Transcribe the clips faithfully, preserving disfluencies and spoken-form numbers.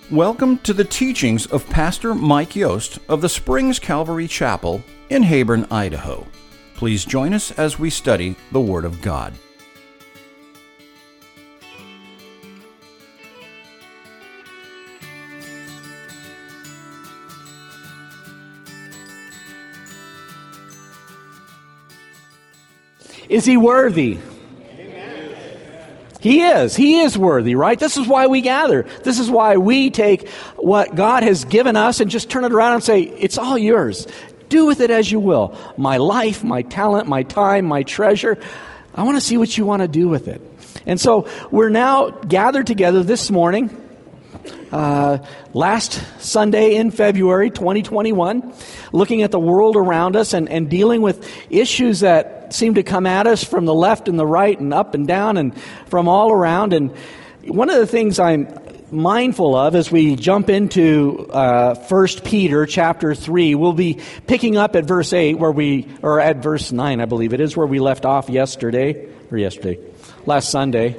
Welcome to the teachings of Pastor Mike Yost of the Springs Calvary Chapel in Hayborn, Idaho. Please join us as we study the Word of God. Is he worthy? He is. He is worthy, right? This is why we gather. This is why we take what God has given us and just turn it around and say, it's all yours. Do with it as you will. My life, my talent, my time, my treasure. I want to see what you want to do with it. And so we're now gathered together this morning, uh, last Sunday in February twenty twenty-one, looking at the world around us and, and dealing with issues that seem to come at us from the left and the right and up and down and from all around. And one of the things I'm mindful of as we jump into uh, First Peter chapter three, we'll be picking up at verse eight where we, or at verse nine, I believe it is, where we left off yesterday, or yesterday, last Sunday.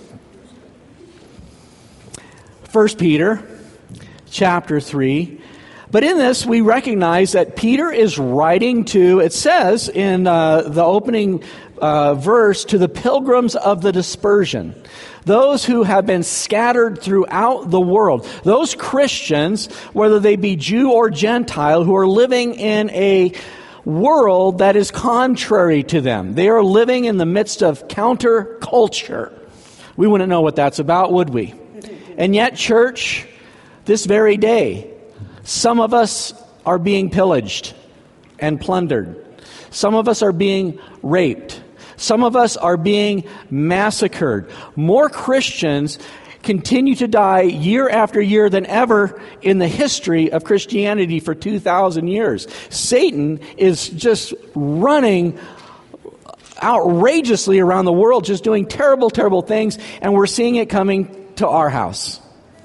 First Peter chapter three. But in this, we recognize that Peter is writing to, it says in uh, the opening uh, verse, to the pilgrims of the dispersion. Those who have been scattered throughout the world. Those Christians, whether they be Jew or Gentile, who are living in a world that is contrary to them. They are living in the midst of counterculture. We wouldn't know what that's about, would we? And yet, church, this very day, some of us are being pillaged and plundered. Some of us are being raped. Some of us are being massacred. More Christians continue to die year after year than ever in the history of Christianity for two thousand years. Satan is just running outrageously around the world, just doing terrible, terrible things, and we're seeing it coming to our house.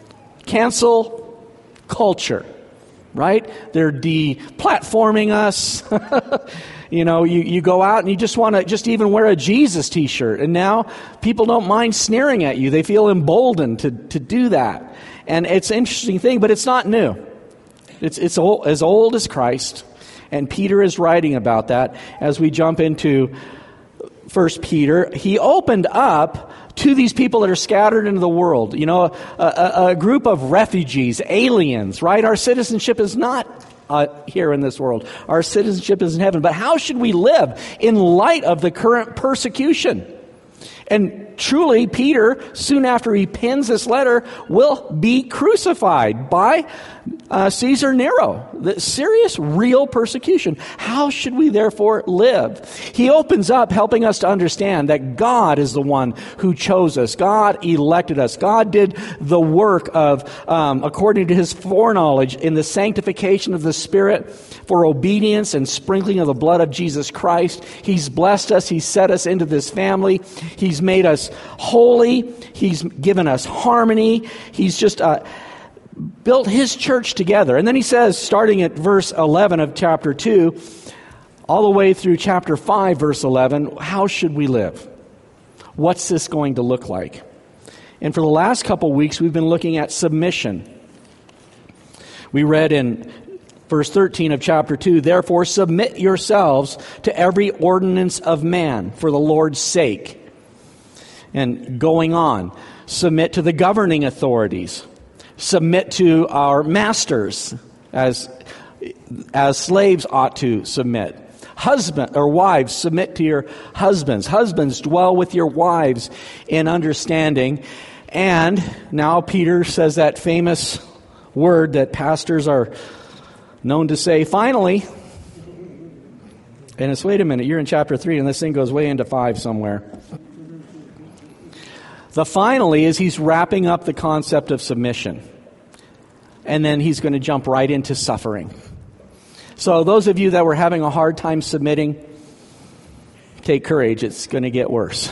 Cancel culture. Right? They're de-platforming us. You know, you, you go out and you just want to just even wear a Jesus t-shirt. And now people don't mind sneering at you. They feel emboldened to, to do that. And it's an interesting thing, but it's not new. It's, it's old, as old as Christ. And Peter is writing about that as we jump into First Peter. He opened up to these people that are scattered into the world. You know, a, a, a group of refugees, aliens, right? Our citizenship is not uh, here in this world. Our citizenship is in heaven. But how should we live in light of the current persecution? And truly, Peter, soon after he pens this letter, will be crucified by uh, Caesar Nero. The serious, real persecution. How should we therefore live? He opens up helping us to understand that God is the one who chose us. God elected us. God did the work of, um, according to his foreknowledge, in the sanctification of the Spirit for obedience and sprinkling of the blood of Jesus Christ. He's blessed us. He's set us into this family. He's made us holy. He's given us harmony. He's just uh, built his church together. And then he says, starting at verse eleven of chapter two, all the way through chapter five, verse eleven, how should we live? What's this going to look like? And for the last couple weeks, we've been looking at submission. We read in verse thirteen of chapter two, therefore submit yourselves to every ordinance of man for the Lord's sake. And going on, submit to the governing authorities. Submit to our masters as, as slaves ought to submit. Husband or wives, submit to your husbands. Husbands, dwell with your wives in understanding. And now Peter says that famous word that pastors are known to say, finally. And it's, wait a minute, you're in chapter three and this thing goes way into five somewhere. The finally is he's wrapping up the concept of submission. And then he's going to jump right into suffering. So those of you that were having a hard time submitting, take courage. It's going to get worse.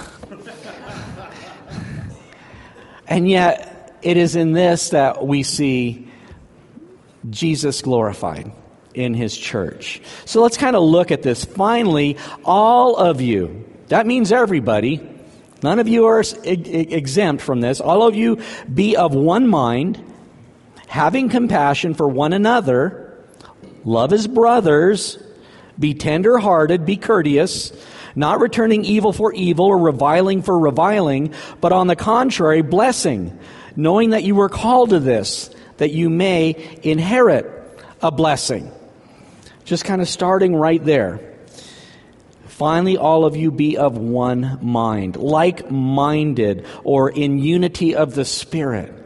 And yet, it is in this that we see Jesus glorified in his church. So let's kind of look at this. Finally, all of you, that means everybody, none of you are exempt from this. All of you be of one mind, having compassion for one another, love as brothers, be tender-hearted, be courteous, not returning evil for evil or reviling for reviling, but on the contrary, blessing, knowing that you were called to this, that you may inherit a blessing. Just kind of starting right there. Finally, all of you be of one mind, like-minded, or in unity of the Spirit.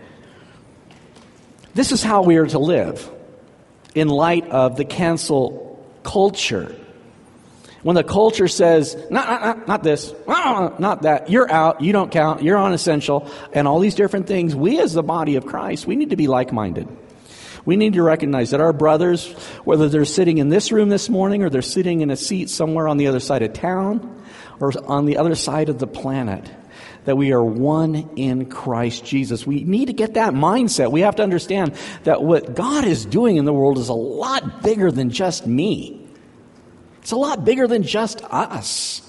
This is how we are to live in light of the cancel culture. When the culture says, not, not, not this, not that, you're out, you don't count, you're unessential, and all these different things, we as the body of Christ, we need to be like-minded. We need to recognize that our brothers, whether they're sitting in this room this morning or they're sitting in a seat somewhere on the other side of town or on the other side of the planet, that we are one in Christ Jesus. We need to get that mindset. We have to understand that what God is doing in the world is a lot bigger than just me. It's a lot bigger than just us.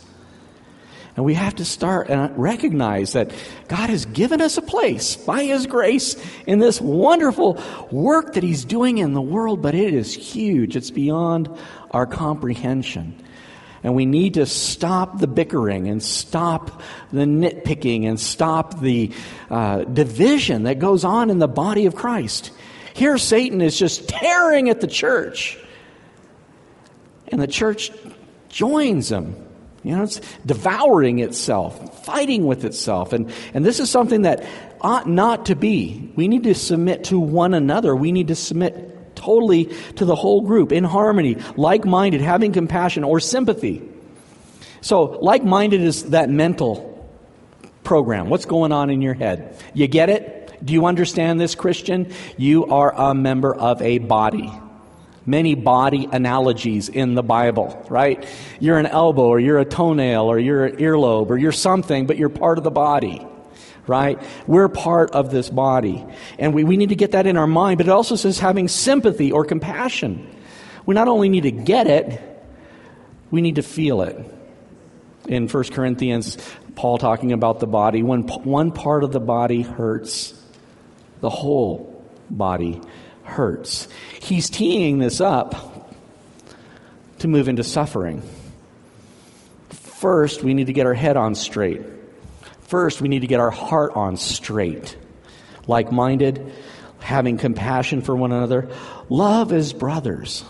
And we have to start and recognize that God has given us a place by His grace in this wonderful work that He's doing in the world, but it is huge. It's beyond our comprehension. And we need to stop the bickering and stop the nitpicking and stop the uh, division that goes on in the body of Christ. Here Satan is just tearing at the church. And the church joins him. You know, it's devouring itself, fighting with itself. And, and this is something that ought not to be. We need to submit to one another. We need to submit totally to the whole group, in harmony, like-minded, having compassion or sympathy. So, like-minded is that mental program. What's going on in your head? You get it? Do you understand this, Christian? You are a member of a body. Many body analogies in the Bible, right? You're an elbow, or you're a toenail, or you're an earlobe, or you're something, but you're part of the body, right? We're part of this body. And we, we need to get that in our mind, but it also says having sympathy or compassion. We not only need to get it, we need to feel it. In First Corinthians, Paul talking about the body, when one part of the body hurts, the whole body hurts. He's teeing this up to move into suffering. First, we need to get our head on straight. First, we need to get our heart on straight. Like-minded, having compassion for one another. Love as brothers.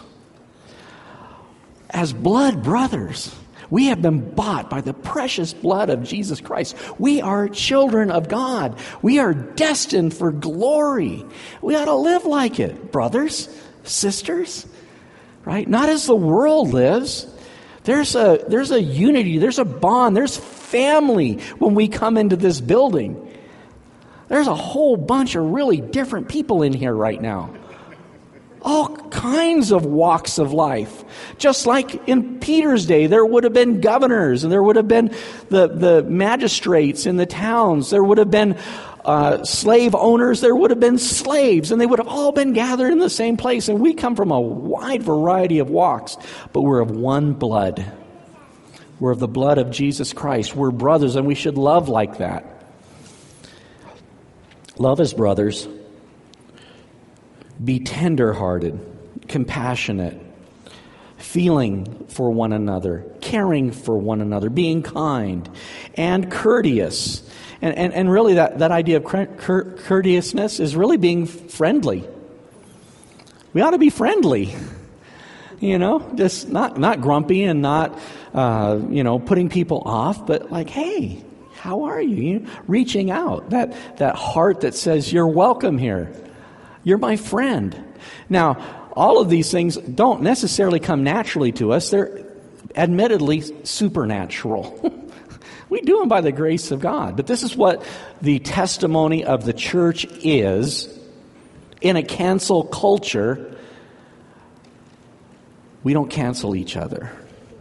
As blood brothers. We have been bought by the precious blood of Jesus Christ. We are children of God. We are destined for glory. We ought to live like it, brothers, sisters, right? Not as the world lives. There's a, there's a unity, there's a bond, there's family when we come into this building. There's a whole bunch of really different people in here right now. All kinds of walks of life. Just like in Peter's day, there would have been governors, and there would have been the, the magistrates in the towns. There would have been uh, slave owners. There would have been slaves, and they would have all been gathered in the same place. And we come from a wide variety of walks, but we're of one blood. We're of the blood of Jesus Christ. We're brothers, and we should love like that. Love as brothers. Be tender-hearted, compassionate, feeling for one another, caring for one another, being kind, and courteous. And, and, and really that, that idea of cur- courteousness is really being friendly. We ought to be friendly. You know, just not, not grumpy and not, uh, you know, putting people off, but like, hey, how are you? You know, reaching out, that, that heart that says, you're welcome here. You're my friend. Now, all of these things don't necessarily come naturally to us. They're admittedly supernatural. We do them by the grace of God. But this is what the testimony of the church is in a cancel culture. We don't cancel each other.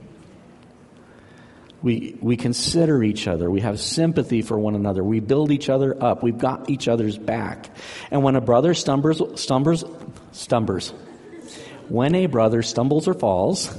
We we consider each other. We have sympathy for one another. We build each other up. We've got each other's back. And when a brother stumbles, stumbles, stumbles, when a brother stumbles or falls,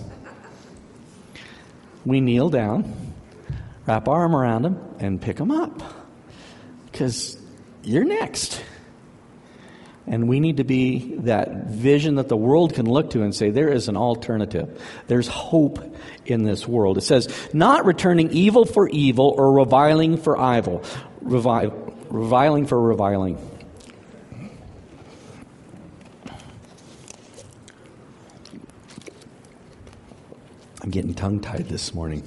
we kneel down, wrap our arm around him, and pick him up. Because you're next. And we need to be that vision that the world can look to and say, there is an alternative. There's hope in this world. It says, not returning evil for evil or reviling for evil. Revi- reviling for reviling. I'm getting tongue-tied this morning.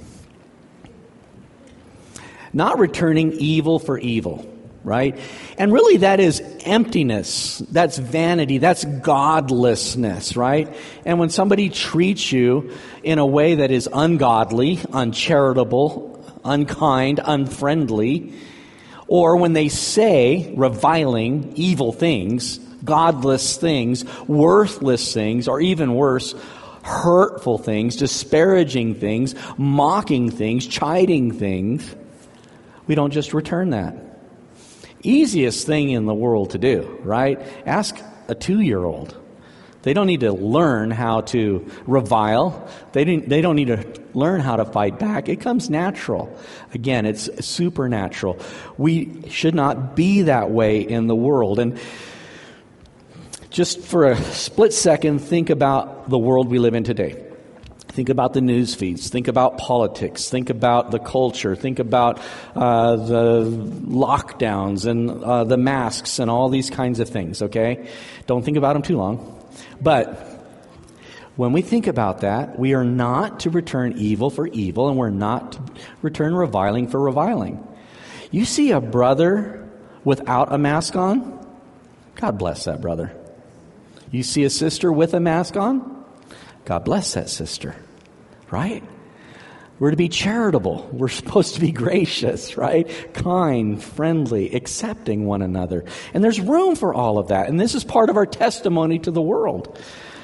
Not returning evil for evil, right? And really that is emptiness. That's vanity. That's godlessness, right? And when somebody treats you in a way that is ungodly, uncharitable, unkind, unfriendly, or when they say reviling, evil things, godless things, worthless things, or even worse, hurtful things, disparaging things, mocking things, chiding things, we don't just return that. Easiest thing in the world to do, right? Ask a two-year-old. They don't need to learn how to revile. They didn't, they don't need to learn how to fight back. It comes natural. Again, it's supernatural. We should not be that way in the world. And just for a split second, think about the world we live in today. Think about the news feeds. Think about politics. Think about the culture. Think about uh, the lockdowns and uh, the masks and all these kinds of things, okay? Don't think about them too long. But when we think about that, we are not to return evil for evil, and we're not to return reviling for reviling. You see a brother without a mask on? God bless that brother. You see a sister with a mask on? God bless that sister, right? We're to be charitable. We're supposed to be gracious, right? Kind, friendly, accepting one another. And there's room for all of that. And this is part of our testimony to the world.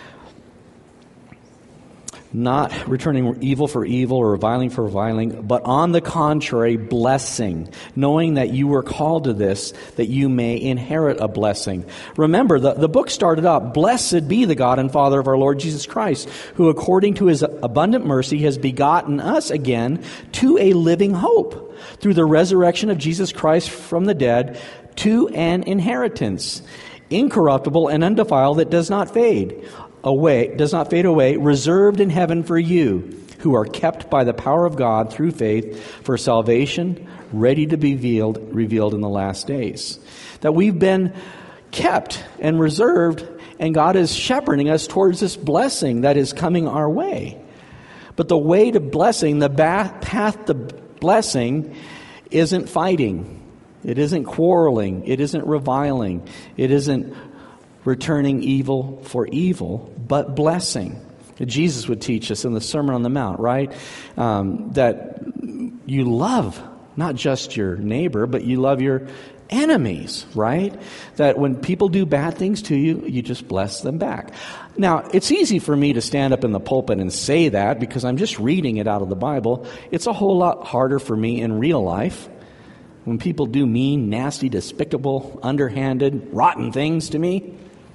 Not returning evil for evil or reviling for reviling, but on the contrary, blessing, knowing that you were called to this, that you may inherit a blessing. Remember, the, the book started out, blessed be the God and Father of our Lord Jesus Christ, who according to his abundant mercy has begotten us again to a living hope through the resurrection of Jesus Christ from the dead to an inheritance, incorruptible and undefiled, that does not fade away, does not fade away, reserved in heaven for you, who are kept by the power of God through faith for salvation, ready to be revealed, revealed in the last days. That we've been kept and reserved, and God is shepherding us towards this blessing that is coming our way. But the way to blessing, the path to blessing, isn't fighting. It isn't quarreling. It isn't reviling. It isn't returning evil for evil, but blessing. Jesus would teach us in the Sermon on the Mount, right? Um, that you love not just your neighbor, but you love your enemies, right? That when people do bad things to you, you just bless them back. Now, it's easy for me to stand up in the pulpit and say that because I'm just reading it out of the Bible. It's a whole lot harder for me in real life. When people do mean, nasty, despicable, underhanded, rotten things to me,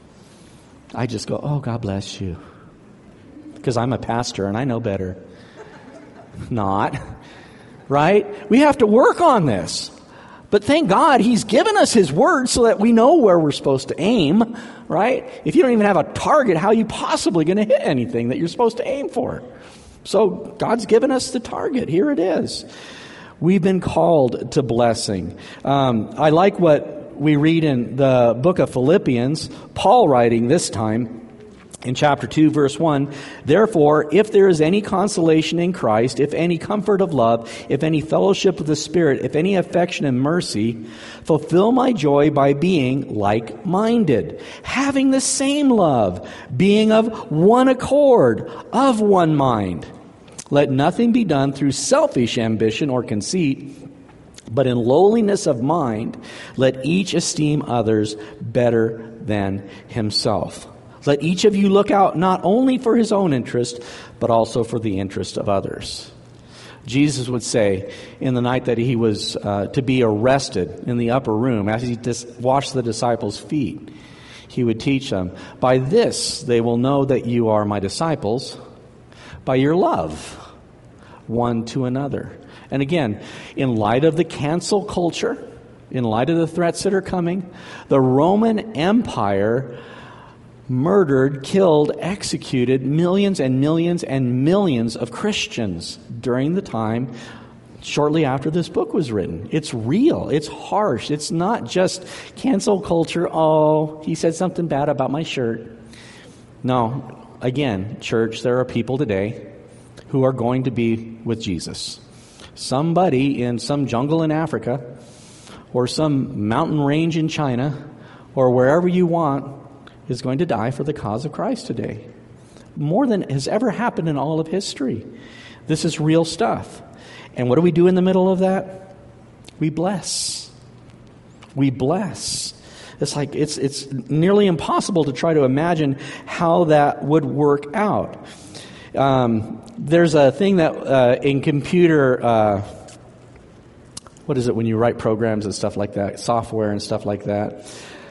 I just go, oh, God bless you. Because I'm a pastor and I know better. Not. Right? We have to work on this. But thank God He's given us His Word so that we know where we're supposed to aim. Right? If you don't even have a target, how are you possibly going to hit anything that you're supposed to aim for? So God's given us the target. Here it is. We've been called to blessing. Um, I like what we read in the book of Philippians, Paul writing this time in chapter two, verse one, therefore, if there is any consolation in Christ, if any comfort of love, if any fellowship of the Spirit, if any affection and mercy, fulfill my joy by being like-minded, having the same love, being of one accord, of one mind. Let nothing be done through selfish ambition or conceit, but in lowliness of mind, let each esteem others better than himself. Let each of you look out not only for his own interest, but also for the interest of others. Jesus would say in the night that he was uh, to be arrested in the upper room, as he dis- washed the disciples' feet, he would teach them, by this they will know that you are my disciples, by your love one to another. And again, in light of the cancel culture, in light of the threats that are coming. The Roman Empire murdered, killed, executed millions and millions and millions of Christians during the time shortly after this book was written. It's real. It's harsh. It's not just cancel culture. Oh, he said something bad about my shirt. No, again, church, there are people today who are going to be with Jesus. Somebody in some jungle in Africa or some mountain range in China or wherever you want is going to die for the cause of Christ today. More than has ever happened in all of history. This is real stuff. And what do we do in the middle of that? We bless. We bless. It's like it's it's nearly impossible to try to imagine how that would work out. Um, there's a thing that uh, in computer, uh, what is it when you write programs and stuff like that, software and stuff like that,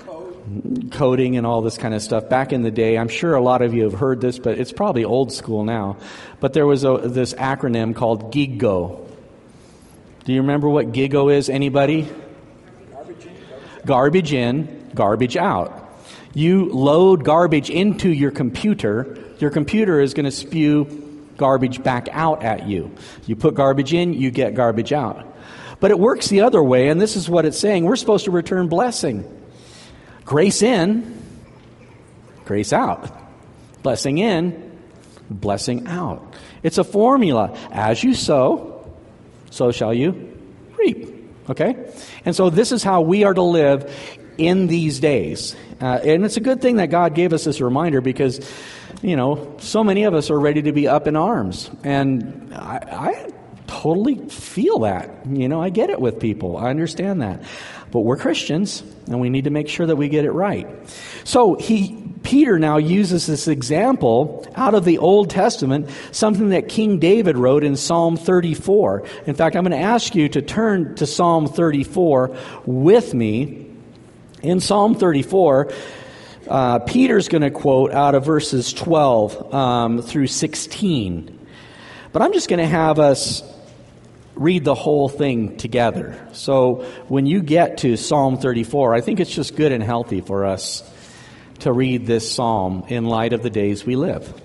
coding and all this kind of stuff. Back in the day, I'm sure a lot of you have heard this, but it's probably old school now. But there was a, this acronym called GIGO. Do you remember what GIGO is? Anybody? Garbage in, garbage in, garbage out. You load garbage into your computer, your computer is going to spew garbage back out at you. You put garbage in, you get garbage out. But it works the other way, and this is what it's saying. We're supposed to return blessing. Grace in, grace out. Blessing in, blessing out. It's a formula. As you sow, so shall you reap. Okay? And so this is how we are to live in these days. Uh, and it's a good thing that God gave us this reminder because, you know, so many of us are ready to be up in arms. And I, I totally feel that. You know, I get it with people. I understand that. But we're Christians, and we need to make sure that we get it right. So he, Peter now uses this example out of the Old Testament, something that King David wrote in Psalm thirty-four. In fact, I'm going to ask you to turn to Psalm thirty-four with me. In Psalm thirty-four, uh, Peter's going to quote out of verses twelve um, through sixteen. But I'm just going to have us read the whole thing together. So when you get to Psalm thirty-four, I think it's just good and healthy for us to read this psalm in light of the days we live.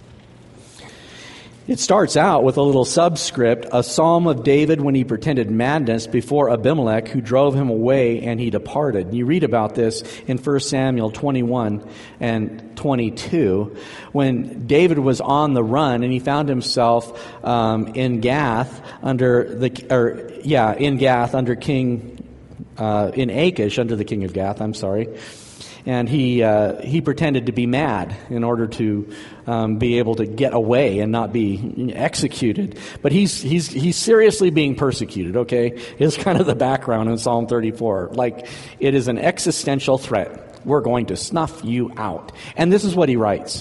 It starts out with a little subscript, a psalm of David when he pretended madness before Abimelech, who drove him away, and he departed. You read about this in First Samuel twenty-one and twenty-two, when David was on the run and he found himself um, in Gath under the, or yeah, in Gath under King, uh, in Achish under the king of Gath. I'm sorry. And he uh, he pretended to be mad in order to um, be able to get away and not be executed. But he's he's he's seriously being persecuted. Okay, is kind of the background in Psalm thirty-four. Like it is an existential threat. We're going to snuff you out. And this is what he writes: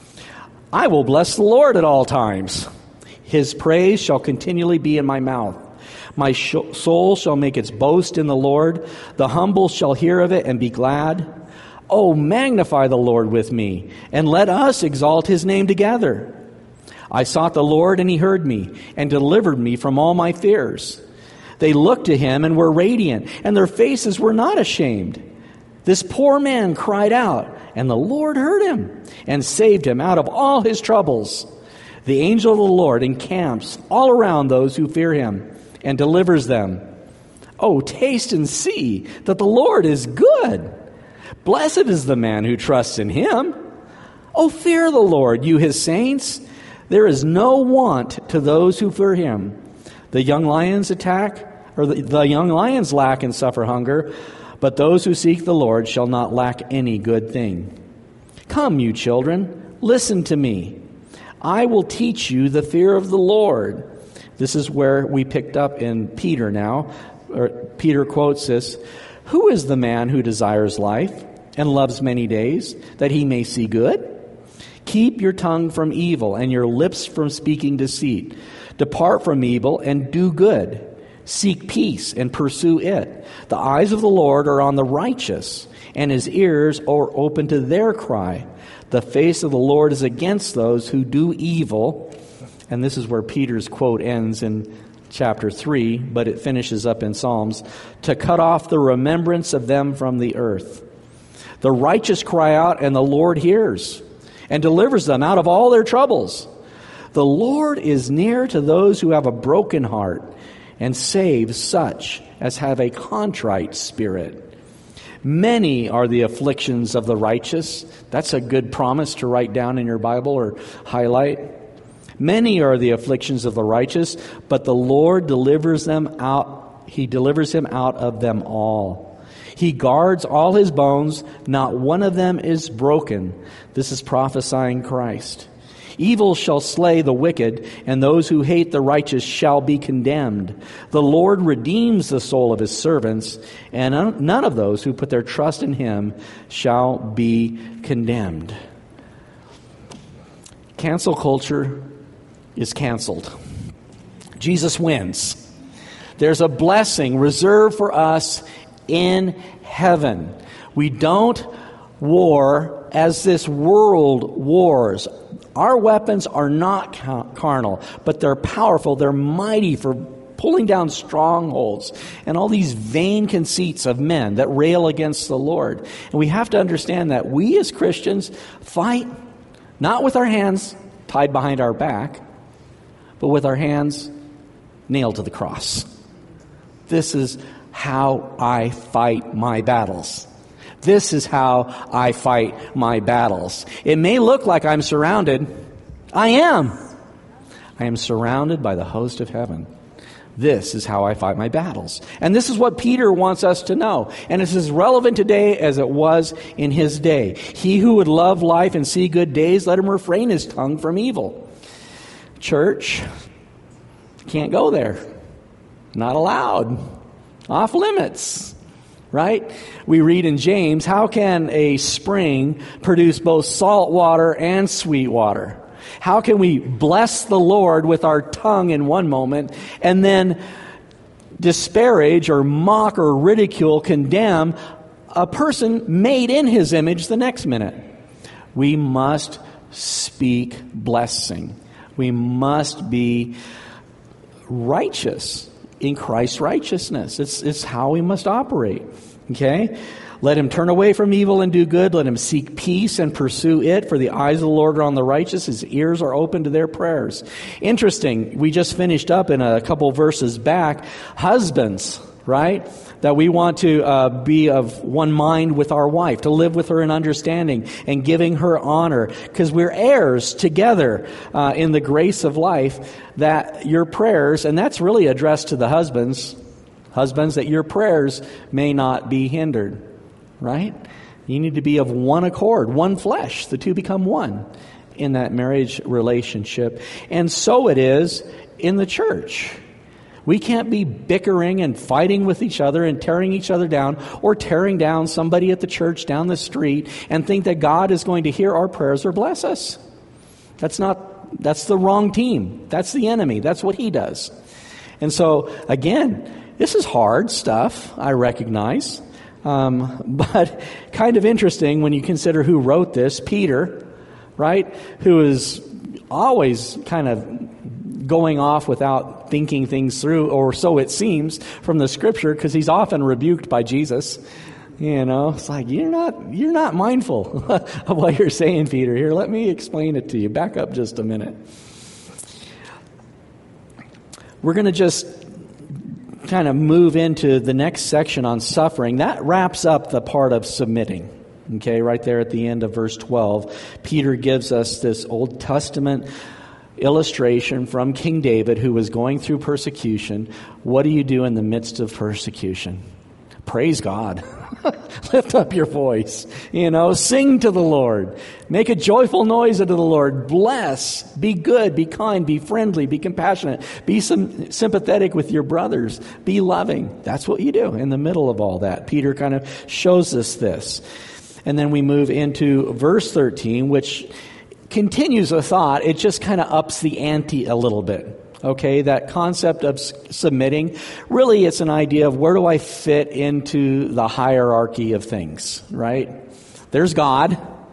I will bless the Lord at all times. His praise shall continually be in my mouth. My sh- soul shall make its boast in the Lord. The humble shall hear of it and be glad. Oh, magnify the Lord with me, and let us exalt his name together. I sought the Lord, and he heard me, and delivered me from all my fears. They looked to him and were radiant, and their faces were not ashamed. This poor man cried out, and the Lord heard him, and saved him out of all his troubles. The angel of the Lord encamps all around those who fear him, and delivers them. Oh, taste and see that the Lord is good. Blessed is the man who trusts in him. Oh, fear the Lord, you his saints. There is no want to those who fear him. The young lions attack, or the, the young lions lack and suffer hunger, but those who seek the Lord shall not lack any good thing. Come, you children, listen to me. I will teach you the fear of the Lord. This is where we picked up in Peter now. Or Peter quotes this. Who is the man who desires life and loves many days, that he may see good? Keep your tongue from evil and your lips from speaking deceit. Depart from evil and do good. Seek peace and pursue it. The eyes of the Lord are on the righteous, and his ears are open to their cry. The face of the Lord is against those who do evil. And this is where Peter's quote ends in chapter three, but it finishes up in Psalms, to cut off the remembrance of them from the earth. The righteous cry out, and the Lord hears, and delivers them out of all their troubles. The Lord is near to those who have a broken heart, and saves such as have a contrite spirit. Many are the afflictions of the righteous. That's a good promise to write down in your Bible or highlight. Many are the afflictions of the righteous, but the Lord delivers them out. He delivers him out of them all. He guards all his bones. Not one of them is broken. This is prophesying Christ. Evil shall slay the wicked, and those who hate the righteous shall be condemned. The Lord redeems the soul of his servants, and none of those who put their trust in him shall be condemned. Cancel culture is canceled. Jesus wins. There's a blessing reserved for us in heaven. We don't war as this world wars. Our weapons are not carnal, but they're powerful. They're mighty for pulling down strongholds and all these vain conceits of men that rail against the Lord. And we have to understand that we as Christians fight not with our hands tied behind our back, but with our hands nailed to the cross. This is how I fight my battles. This is how I fight my battles. It may look like I'm surrounded. I am. I am surrounded by the host of heaven. This is how I fight my battles. And this is what Peter wants us to know. And it's as relevant today as it was in his day. He who would love life and see good days, let him refrain his tongue from evil. Church, can't go there. Not allowed. Off limits. Right? We read in James, how can a spring produce both salt water and sweet water? How can we bless the Lord with our tongue in one moment and then disparage or mock or ridicule, condemn a person made in his image the next minute? We must speak blessing. We must be righteous in Christ's righteousness. It's, it's how we must operate. Okay? Let him turn away from evil and do good. Let him seek peace and pursue it. For the eyes of the Lord are on the righteous. His ears are open to their prayers. Interesting. We just finished up in a couple verses back. Husbands, right? That we want to uh, be of one mind with our wife, to live with her in understanding and giving her honor, because we're heirs together uh, in the grace of life. That your prayers, and that's really addressed to the husbands, husbands, that your prayers may not be hindered, right? You need to be of one accord, one flesh. The two become one in that marriage relationship. And so it is in the church. We can't be bickering and fighting with each other and tearing each other down, or tearing down somebody at the church down the street and think that God is going to hear our prayers or bless us. That's not, that's the wrong team. That's the enemy. That's what he does. And so, again, this is hard stuff, I recognize. Um, but kind of interesting when you consider who wrote this. Peter, right? Who is always kind of going off without thinking things through, or so it seems from the scripture, because he's often rebuked by Jesus. You know, it's like, you're not you're not mindful of what you're saying, Peter. Here, let me explain it to you. Back up just a minute. We're going to just kind of move into the next section on suffering. That wraps up the part of submitting. Okay, right there at the end of verse twelve, Peter gives us this Old Testament illustration from King David, who was going through persecution. What do you do in the midst of persecution? Praise God. Lift up your voice. You know, sing to the Lord. Make a joyful noise unto the Lord. Bless. Be good. Be kind. Be friendly. Be compassionate. Be some, sympathetic with your brothers. Be loving. That's what you do in the middle of all that. Peter kind of shows us this. And then we move into verse thirteen, which continues a thought. It just kind of ups the ante a little bit. Okay, that concept of submitting, really it's an idea of where do I fit into the hierarchy of things, right? There's God,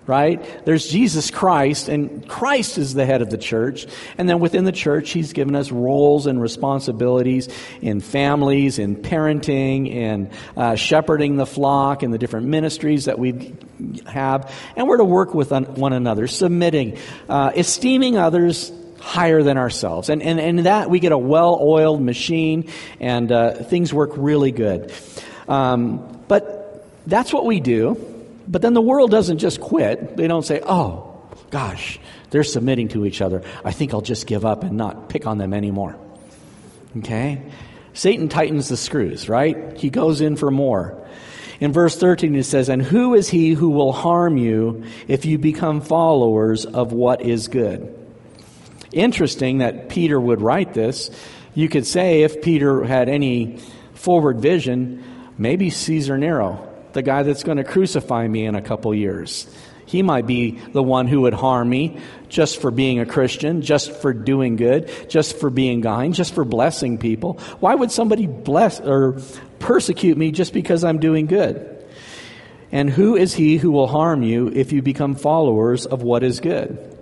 right? There's Jesus Christ, and Christ is the head of the church. And then within the church, He's given us roles and responsibilities in families, in parenting, in uh, shepherding the flock, and the different ministries that we have. And we're to work with one another, submitting, uh, esteeming others higher than ourselves. And, and, and that we get a well-oiled machine, and uh, things work really good. Um, but that's what we do. But then the world doesn't just quit. They don't say, oh, gosh, they're submitting to each other. I think I'll just give up and not pick on them anymore. Okay? Satan tightens the screws, right? He goes in for more. In verse thirteen it says, and who is he who will harm you if you become followers of what is good? Interesting that Peter would write this. You could say if Peter had any forward vision, maybe Caesar Nero, the guy that's going to crucify me in a couple years. He might be the one who would harm me just for being a Christian, just for doing good, just for being kind, just for blessing people. Why would somebody bless or persecute me just because I'm doing good? And who is he who will harm you if you become followers of what is good?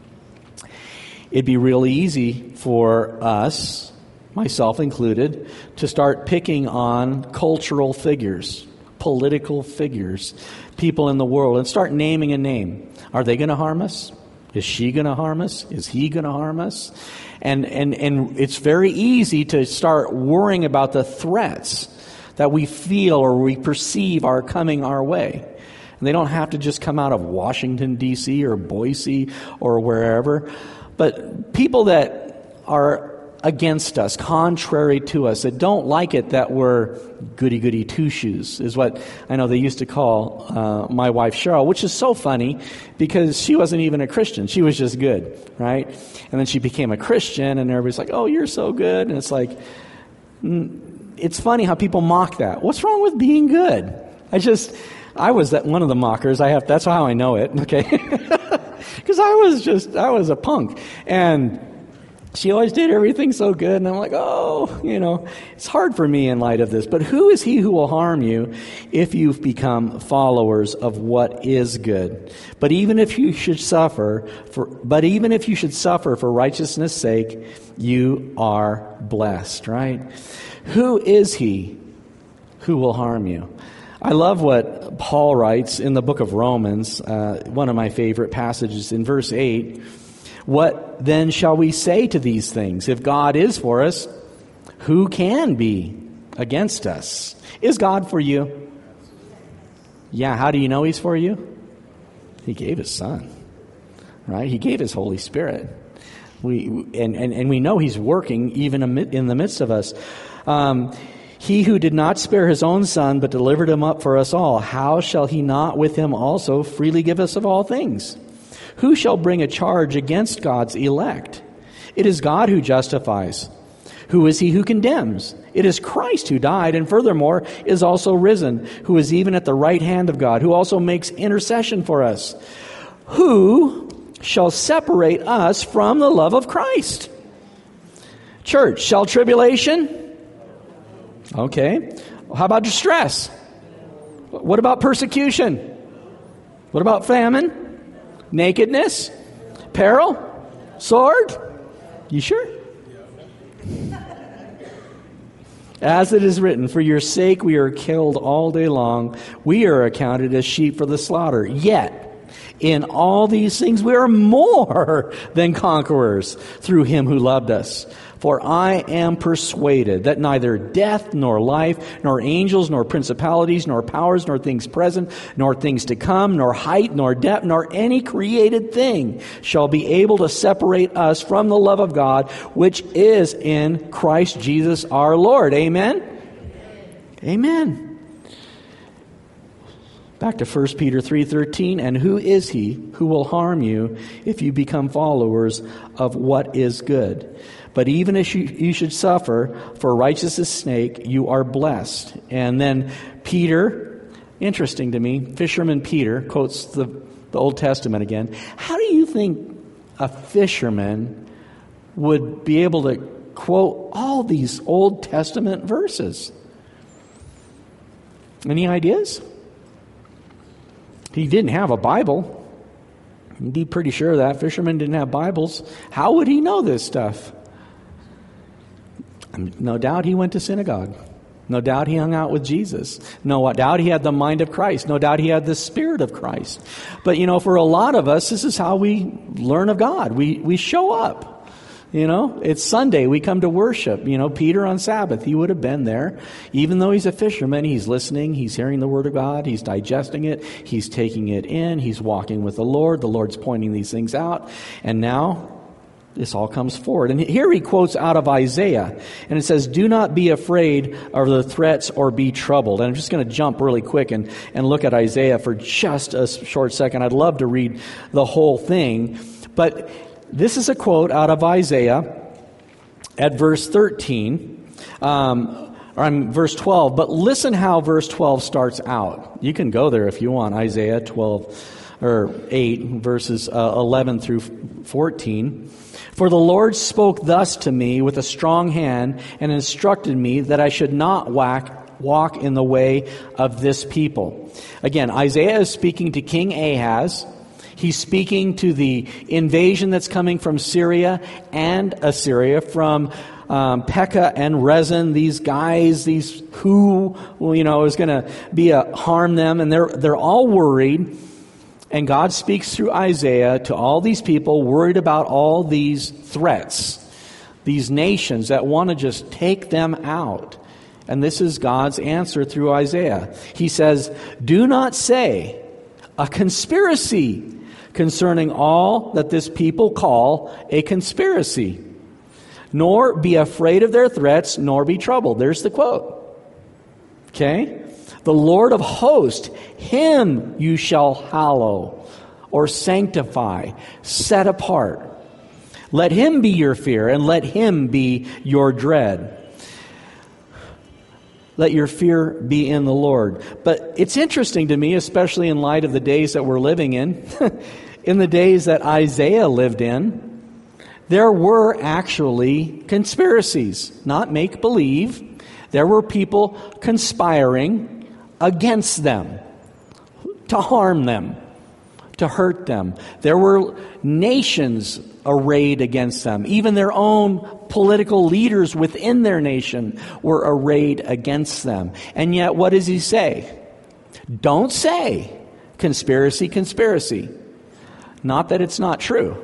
It'd be really easy for us, myself included, to start picking on cultural figures, political figures, people in the world, and start naming a name. Are they going to harm us? Is she going to harm us? Is he going to harm us? And, and, and it's very easy to start worrying about the threats that we feel or we perceive are coming our way. And they don't have to just come out of Washington, D C or Boise or wherever. But people that are against us, contrary to us, that don't like it that we're goody-goody two-shoes, is what I know they used to call uh, my wife Cheryl, which is so funny because she wasn't even a Christian. She was just good, right? And then she became a Christian, and everybody's like, oh, you're so good. And it's like, it's funny how people mock that. What's wrong with being good? I just, I was that one of the mockers. I have, that's how I know it, okay? Because I was just, I was a punk. And she always did everything so good, and I'm like, oh, you know, it's hard for me in light of this. But who is he who will harm you if you've become followers of what is good? But even if you should suffer for, but even if you should suffer for righteousness' sake, you are blessed, right? Who is he who will harm you? I love what Paul writes in the book of Romans, uh, one of my favorite passages in verse eight. What then shall we say to these things? If God is for us, who can be against us? Is God for you? Yeah, how do you know He's for you? He gave His Son, right? He gave His Holy Spirit. We and, and, and we know He's working even in the midst of us. Um, he who did not spare His own Son, but delivered Him up for us all, how shall He not with Him also freely give us of all things? Who shall bring a charge against God's elect? It is God who justifies. Who is he who condemns? It is Christ who died, and furthermore is also risen, who is even at the right hand of God, who also makes intercession for us. Who shall separate us from the love of Christ? Church, shall tribulation? Okay. How about distress? What about persecution? What about famine? Nakedness? Peril? Sword? You sure? As it is written, for your sake we are killed all day long. We are accounted as sheep for the slaughter. Yet, in all these things we are more than conquerors through Him who loved us. For I am persuaded that neither death, nor life, nor angels, nor principalities, nor powers, nor things present, nor things to come, nor height, nor depth, nor any created thing shall be able to separate us from the love of God, which is in Christ Jesus our Lord. Amen? Amen. Back to First Peter three thirteen, and who is he who will harm you if you become followers of what is good? But even if you, you should suffer for righteousness' sake, you are blessed. And then Peter, interesting to me, fisherman Peter quotes the, the Old Testament again. How do you think a fisherman would be able to quote all these Old Testament verses? Any ideas? He didn't have a Bible. You'd be pretty sure of that. Fishermen didn't have Bibles. How would he know this stuff? No doubt he went to synagogue. No doubt he hung out with Jesus. No doubt he had the mind of Christ. No doubt he had the Spirit of Christ. But, you know, for a lot of us, this is how we learn of God. We we show up. You know, it's Sunday. We come to worship. You know, Peter on Sabbath, he would have been there. Even though he's a fisherman, he's listening. He's hearing the Word of God. He's digesting it. He's taking it in. He's walking with the Lord. The Lord's pointing these things out. And now this all comes forward. And here he quotes out of Isaiah. And it says, do not be afraid of the threats or be troubled. And I'm just going to jump really quick and, and look at Isaiah for just a short second. I'd love to read the whole thing. But this is a quote out of Isaiah at verse thirteen, um, or I'm verse twelve. But listen how verse twelve starts out. You can go there if you want. Isaiah twelve or eight, verses uh, eleven through fourteen. For the Lord spoke thus to me with a strong hand and instructed me that I should not whack, walk in the way of this people. Again, Isaiah is speaking to King Ahaz. He's speaking to the invasion that's coming from Syria and Assyria, from um, Pekah and Rezin, these guys, these who, well, you know, is going to be a harm them, and they're they're all worried. And God speaks through Isaiah to all these people worried about all these threats, these nations that want to just take them out. And this is God's answer through Isaiah. He says, do not say a conspiracy concerning all that this people call a conspiracy, nor be afraid of their threats, nor be troubled. There's the quote. Okay? The Lord of hosts, him you shall hallow, or sanctify, set apart. Let him be your fear, and let him be your dread. Let your fear be in the Lord. But it's interesting to me, especially in light of the days that we're living in, in the days that Isaiah lived in, there were actually conspiracies, not make-believe. There were people conspiring against them, to harm them, to hurt them. There were nations arrayed against them. Even their own political leaders within their nation were arrayed against them. And yet, what does he say? Don't say conspiracy, conspiracy. Not that it's not true.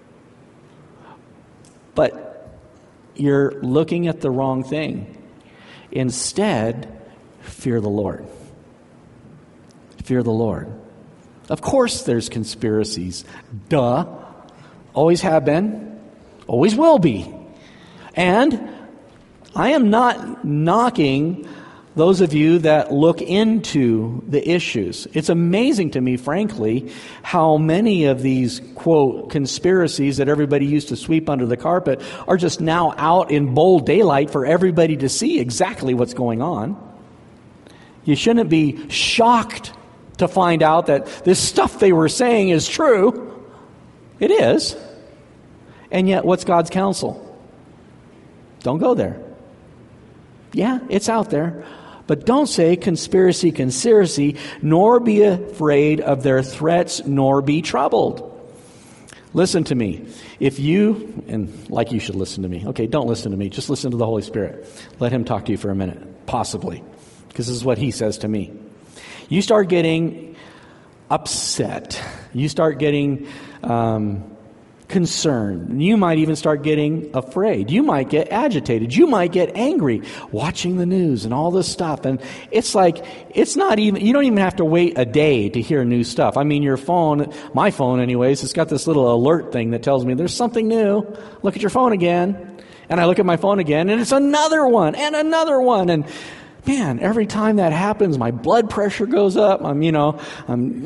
But you're looking at the wrong thing. Instead, fear the Lord. Fear the Lord. Of course there's conspiracies. Duh. Always have been. Always will be. And I am not knocking those of you that look into the issues. It's amazing to me, frankly, how many of these, quote, conspiracies that everybody used to sweep under the carpet are just now out in bold daylight for everybody to see exactly what's going on. You shouldn't be shocked to find out that this stuff they were saying is true. It is. And yet, what's God's counsel? Don't go there. Yeah, it's out there. But don't say conspiracy, conspiracy, nor be afraid of their threats, nor be troubled. Listen to me. If you, and like you should listen to me. Okay, don't listen to me. Just listen to the Holy Spirit. Let him talk to you for a minute, possibly. Because this is what he says to me. You start getting upset. You start getting um, concerned. You might even start getting afraid. You might get agitated. You might get angry watching the news and all this stuff. And it's like, it's not even, you don't even have to wait a day to hear new stuff. I mean, your phone, my phone anyways, it's got this little alert thing that tells me there's something new. Look at your phone again. And I look at my phone again and it's another one and another one. And man, every time that happens, my blood pressure goes up. I'm, you know, I'm,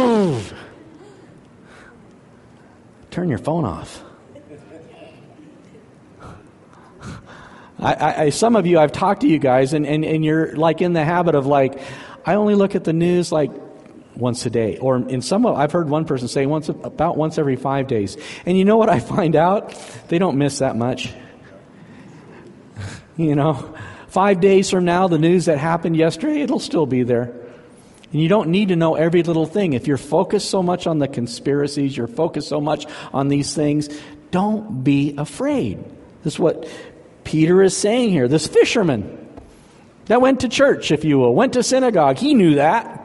turn your phone off. I, I, I, some of you, I've talked to you guys, and, and, and you're like in the habit of like, I only look at the news like once a day. Or in some, I've heard one person say once, about once every five days. And you know what I find out? They don't miss that much. You know, five days from now, the news that happened yesterday, it'll still be there. And you don't need to know every little thing. If you're focused so much on the conspiracies, you're focused so much on these things, don't be afraid. This is what Peter is saying here. This fisherman that went to church, if you will, went to synagogue, he knew that.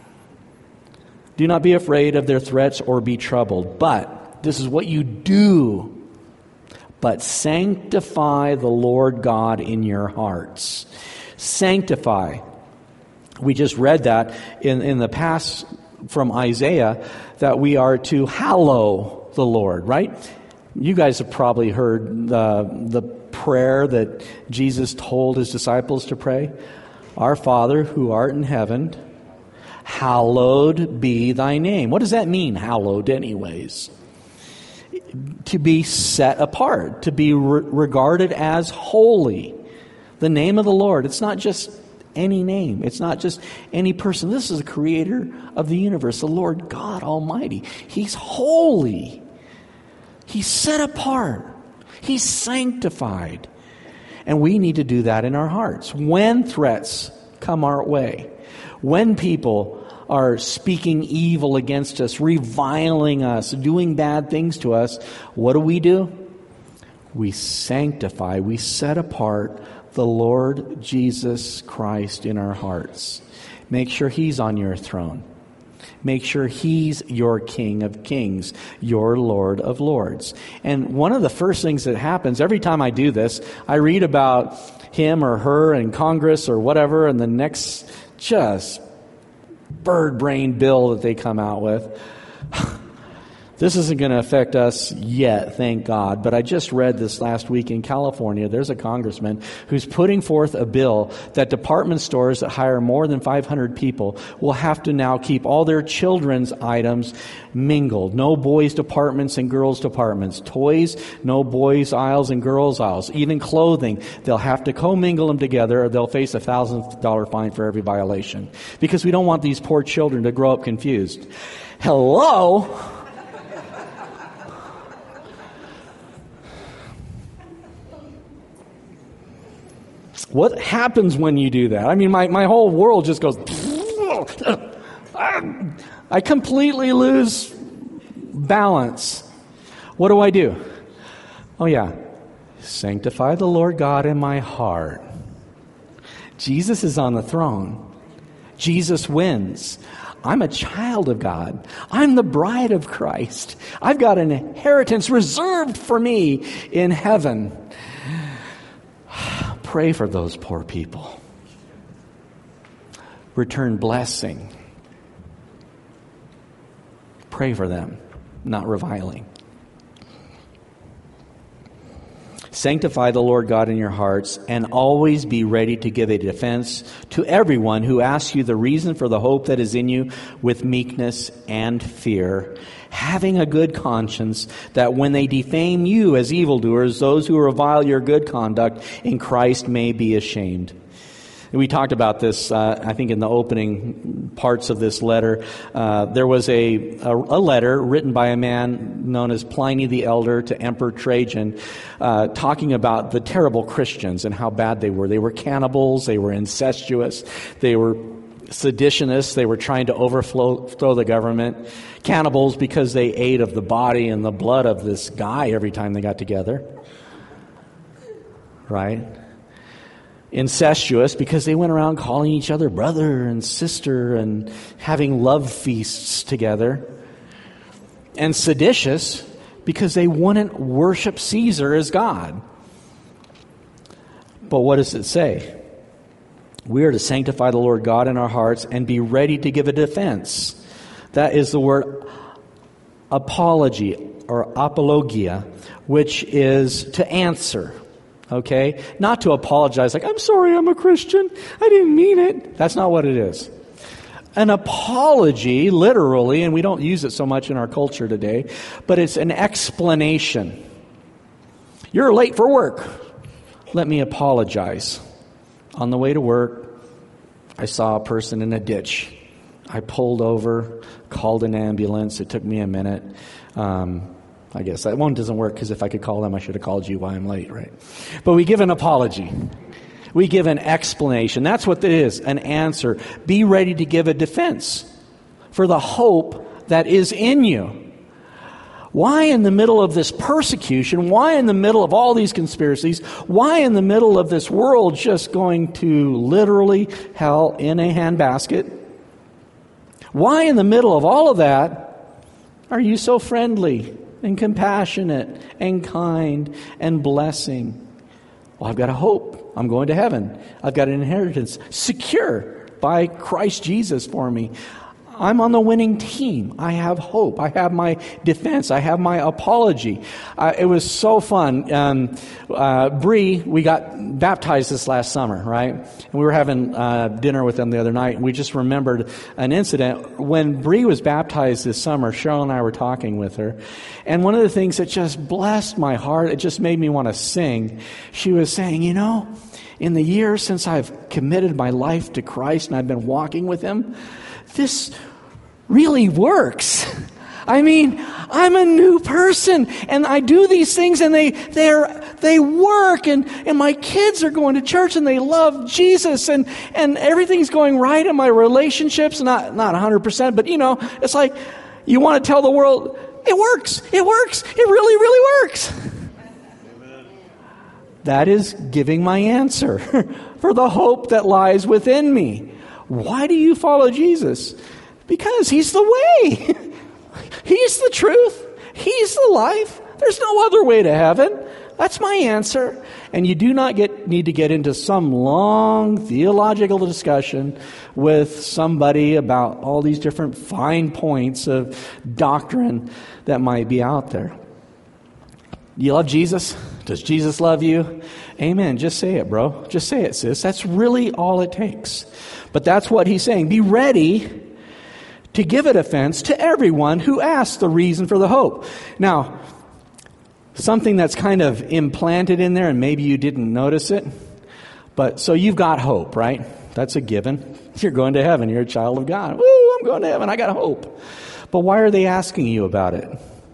Do not be afraid of their threats or be troubled. But this is what you do. But sanctify the Lord God in your hearts. Sanctify. We just read that in, in the past from Isaiah, that we are to hallow the Lord, right? You guys have probably heard the, the prayer that Jesus told his disciples to pray. Our Father who art in heaven, hallowed be thy name. What does that mean, hallowed, anyways? To be set apart, to be re- regarded as holy. The name of the Lord. It's not just any name. It's not just any person. This is the creator of the universe, the Lord God Almighty. He's holy. He's set apart. He's sanctified. And we need to do that in our hearts. When threats come our way, when people are speaking evil against us, reviling us, doing bad things to us, what do we do? We sanctify, we set apart the Lord Jesus Christ in our hearts. Make sure He's on your throne. Make sure He's your King of Kings, your Lord of Lords. And one of the first things that happens, every time I do this, I read about him or her in Congress or whatever, and the next just bird brain bill that they come out with. This isn't going to affect us yet, thank God. But I just read this last week in California. There's a congressman who's putting forth a bill that department stores that hire more than five hundred people will have to now keep all their children's items mingled. No boys' departments and girls' departments. Toys, no boys' aisles and girls' aisles. Even clothing, they'll have to commingle them together or they'll face a one thousand dollars fine for every violation. Because we don't want these poor children to grow up confused. Hello? What happens when you do that? I mean, my, my whole world just goes... I completely lose balance. What do I do? Oh yeah. Sanctify the Lord God in my heart. Jesus is on the throne. Jesus wins. I'm a child of God. I'm the bride of Christ. I've got an inheritance reserved for me in heaven. Pray for those poor people. Return blessing. Pray for them, not reviling. Sanctify the Lord God in your hearts, and always be ready to give a defense to everyone who asks you the reason for the hope that is in you with meekness and fear, having a good conscience, that when they defame you as evildoers, those who revile your good conduct in Christ may be ashamed. We talked about this, uh, I think, in the opening parts of this letter. Uh, there was a, a, a letter written by a man known as Pliny the Elder to Emperor Trajan, uh, talking about the terrible Christians and how bad they were. They were cannibals, they were incestuous, they were seditionists, they were trying to overthrow the government. Cannibals because they ate of the body and the blood of this guy every time they got together. Right? Incestuous because they went around calling each other brother and sister and having love feasts together. And seditious because they wouldn't worship Caesar as God. But what does it say? We are to sanctify the Lord God in our hearts and be ready to give a defense. That is the word apology or apologia, which is to answer. Okay? Not to apologize like, I'm sorry, I'm a Christian. I didn't mean it. That's not what it is. An apology, literally, and we don't use it so much in our culture today, but it's an explanation. You're late for work. Let me apologize. On the way to work, I saw a person in a ditch. I pulled over, called an ambulance. It took me a minute. Um, I guess that one doesn't work because if I could call them, I should have called you while I'm late, right? But we give an apology. We give an explanation. That's what it is, an answer. Be ready to give a defense for the hope that is in you. Why in the middle of this persecution? Why in the middle of all these conspiracies? Why in the middle of this world just going to literally hell in a handbasket? Why in the middle of all of that are you so friendly and compassionate and kind and blessing? Well, I've got a hope. I'm going to heaven. I've got an inheritance secure by Christ Jesus for me. I'm on the winning team. I have hope. I have my defense. I have my apology. Uh, it was so fun. Um, uh, Bree, we got baptized this last summer, right? And we were having uh, dinner with them the other night, and we just remembered an incident. When Bree was baptized this summer, Cheryl and I were talking with her, and one of the things that just blessed my heart, it just made me want to sing, she was saying, you know, in the years since I've committed my life to Christ and I've been walking with Him, this really works. I mean, I'm a new person and I do these things and they they're they work and, and my kids are going to church and they love Jesus and, and everything's going right in my relationships. Not not one hundred percent, but you know, it's like you want to tell the world, it works, it works, it really, really works. Amen. That is giving my answer for the hope that lies within me. Why do you follow Jesus? Because He's the way. He's the truth. He's the life. There's no other way to heaven. That's my answer. And you do not get need to get into some long theological discussion with somebody about all these different fine points of doctrine that might be out there. You love Jesus? Does Jesus love you? Amen. Just say it, bro. Just say it, sis. That's really all it takes. But that's what He's saying. Be ready to give a defense to everyone who asks the reason for the hope. Now, something that's kind of implanted in there, and maybe you didn't notice it, but so you've got hope, right? That's a given. You're going to heaven. You're a child of God. Woo, I'm going to heaven. I got hope. But why are they asking you about it?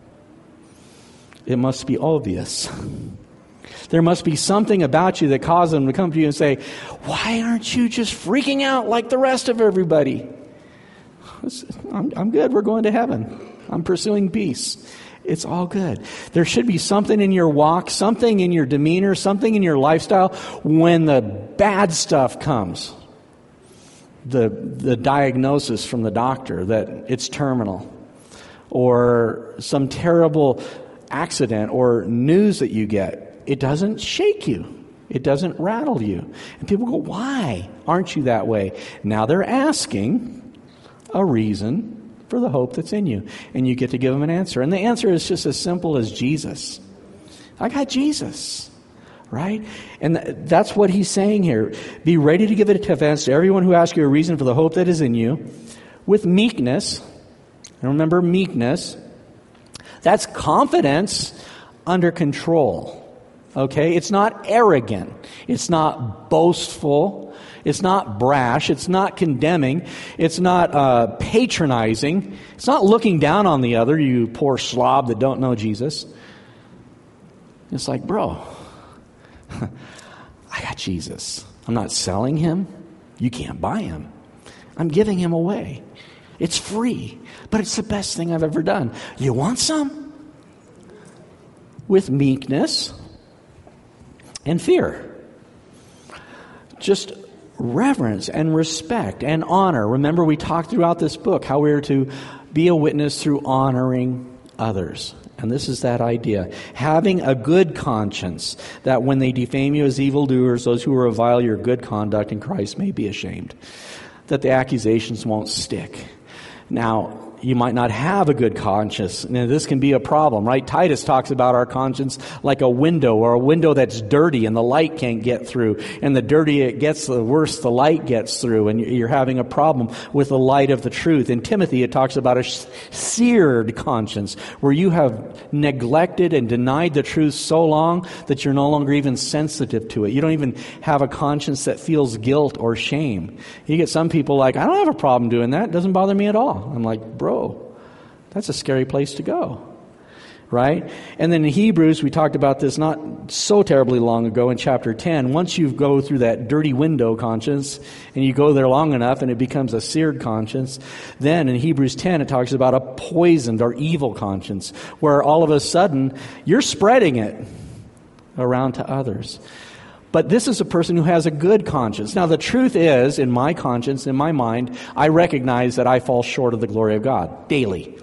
It must be obvious. There must be something about you that causes them to come to you and say, why aren't you just freaking out like the rest of everybody? I'm, I'm good. We're going to heaven. I'm pursuing peace. It's all good. There should be something in your walk, something in your demeanor, something in your lifestyle when the bad stuff comes. The, the diagnosis from the doctor that it's terminal, or some terrible accident or news that you get. It doesn't shake you. It doesn't rattle you. And people go, why aren't you that way? Now they're asking a reason for the hope that's in you. And you get to give them an answer. And the answer is just as simple as Jesus. I got Jesus, right? And th- that's what He's saying here. Be ready to give a defense to everyone who asks you a reason for the hope that is in you with meekness. And remember, meekness, that's confidence under control. Okay? It's not arrogant. It's not boastful. It's not brash. It's not condemning. It's not uh, patronizing. It's not looking down on the other, you poor slob that don't know Jesus. It's like, bro, I got Jesus. I'm not selling Him. You can't buy Him. I'm giving Him away. It's free, but it's the best thing I've ever done. You want some? With meekness and fear. Just reverence and respect and honor. Remember, we talked throughout this book how we are to be a witness through honoring others. And this is that idea. Having a good conscience, that when they defame you as evildoers, those who revile your good conduct in Christ may be ashamed. That the accusations won't stick. Now, you might not have a good conscience. Now, this can be a problem, right? Titus talks about our conscience like a window, or a window that's dirty and the light can't get through. And the dirtier it gets, the worse the light gets through. And you're having a problem with the light of the truth. In Timothy, it talks about a seared conscience, where you have neglected and denied the truth so long that you're no longer even sensitive to it. You don't even have a conscience that feels guilt or shame. You get some people like, I don't have a problem doing that. It doesn't bother me at all. I'm like, bro, that's a scary place to go, right? And then in Hebrews, we talked about this not so terribly long ago in chapter ten. Once you go through that dirty window conscience, and you go there long enough and it becomes a seared conscience, then in Hebrews ten it talks about a poisoned or evil conscience, where all of a sudden you're spreading it around to others. But this is a person who has a good conscience. Now, the truth is, in my conscience, in my mind, I recognize that I fall short of the glory of God daily.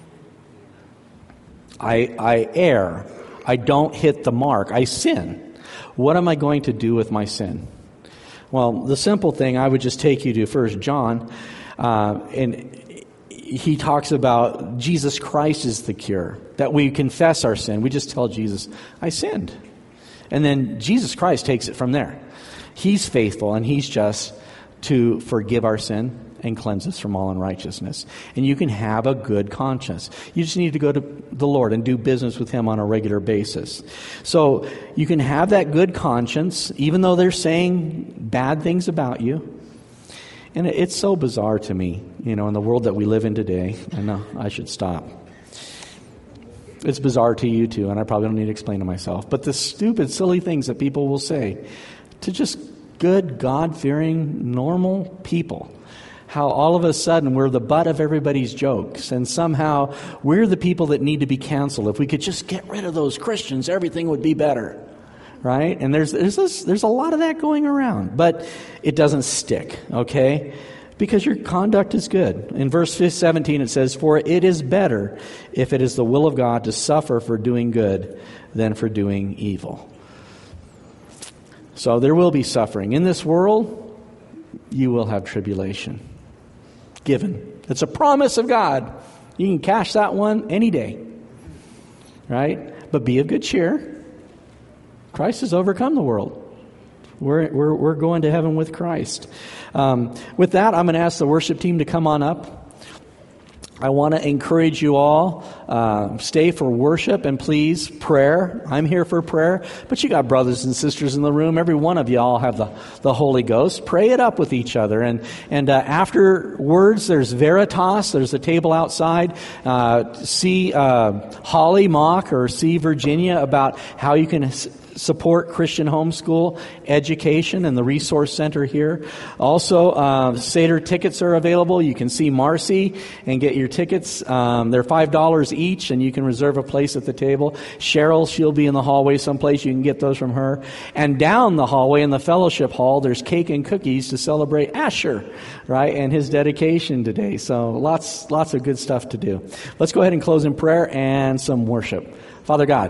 I, I err. I don't hit the mark. I sin. What am I going to do with my sin? Well, the simple thing, I would just take you to First John, uh, and he talks about Jesus Christ is the cure, that we confess our sin. We just tell Jesus, I sinned. And then Jesus Christ takes it from there. He's faithful and He's just to forgive our sin and cleanse us from all unrighteousness. And you can have a good conscience. You just need to go to the Lord and do business with Him on a regular basis. So you can have that good conscience, even though they're saying bad things about you. And it's so bizarre to me, you know, in the world that we live in today. I know I should stop. It's bizarre to you too, and I probably don't need to explain to myself. But the stupid, silly things that people will say to just good, God-fearing, normal people. How all of a sudden we're the butt of everybody's jokes, and somehow we're the people that need to be canceled. If we could just get rid of those Christians, everything would be better. Right? And there's there's this, there's a lot of that going around. But it doesn't stick, okay? Because your conduct is good. In verse seventeen it says, "For it is better, if it is the will of God, to suffer for doing good than for doing evil." So there will be suffering. In this world, you will have tribulation. Given. It's a promise of God. You can cash that one any day. Right? But be of good cheer. Christ has overcome the world. We're, we're, we're going to heaven with Christ. Um, with that, I'm going to ask the worship team to come on up. I want to encourage you all, uh, stay for worship and please, prayer. I'm here for prayer, but you got brothers and sisters in the room. Every one of you all have the, the Holy Ghost. Pray it up with each other. And, and uh, afterwards, there's Veritas. There's a table outside. Uh, see uh, Holly Mock or see Virginia about how you can s- support Christian homeschool education and the resource center here. Also, uh, Seder tickets are available. You can see Marcy and get your tickets. Um, they're five dollars each, and you can reserve a place at the table. Cheryl, she'll be in the hallway someplace. You can get those from her. And down the hallway in the fellowship hall, there's cake and cookies to celebrate Asher, right, and his dedication today. So lots, lots of good stuff to do. Let's go ahead and close in prayer and some worship. Father God,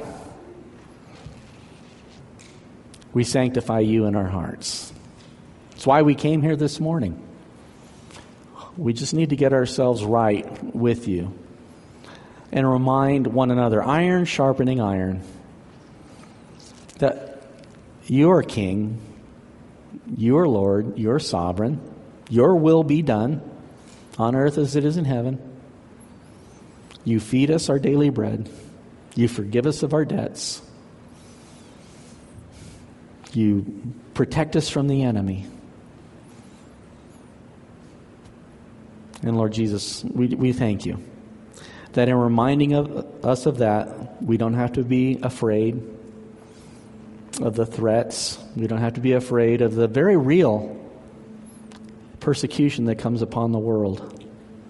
we sanctify you in our hearts. That's why we came here this morning. We just need to get ourselves right with you and remind one another, iron sharpening iron, that you are King, you are Lord, you're sovereign, your will be done on earth as it is in heaven. You feed us our daily bread. You forgive us of our debts. You protect us from the enemy. And Lord Jesus, we, we thank you that in reminding of us of that, we don't have to be afraid of the threats. We don't have to be afraid of the very real persecution that comes upon the world.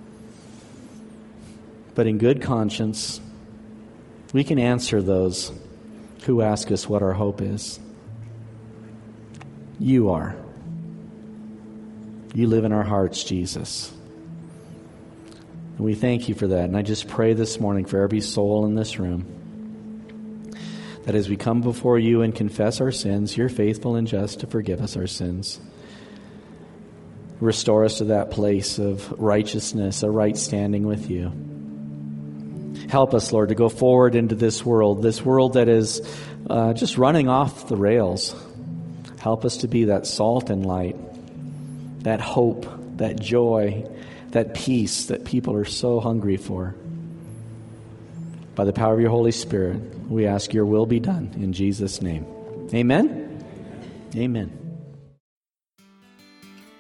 But in good conscience, we can answer those who ask us what our hope is. You are. You live in our hearts, Jesus. And we thank you for that. And I just pray this morning for every soul in this room, that as we come before you and confess our sins, you're faithful and just to forgive us our sins. Restore us to that place of righteousness, a right standing with you. Help us, Lord, to go forward into this world, this world that is uh, just running off the rails. Help us to be that salt and light, that hope, that joy, that peace that people are so hungry for. By the power of your Holy Spirit, we ask your will be done in Jesus' name. Amen? Amen.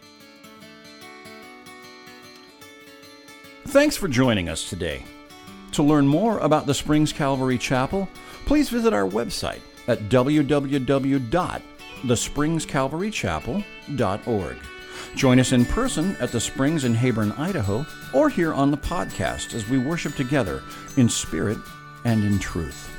Thanks for joining us today. To learn more about the Springs Calvary Chapel, please visit our website at w w w dot the springs calvary chapel dot org. Join us in person at the Springs in Heyburn, Idaho, or here on the podcast as we worship together in spirit and in truth.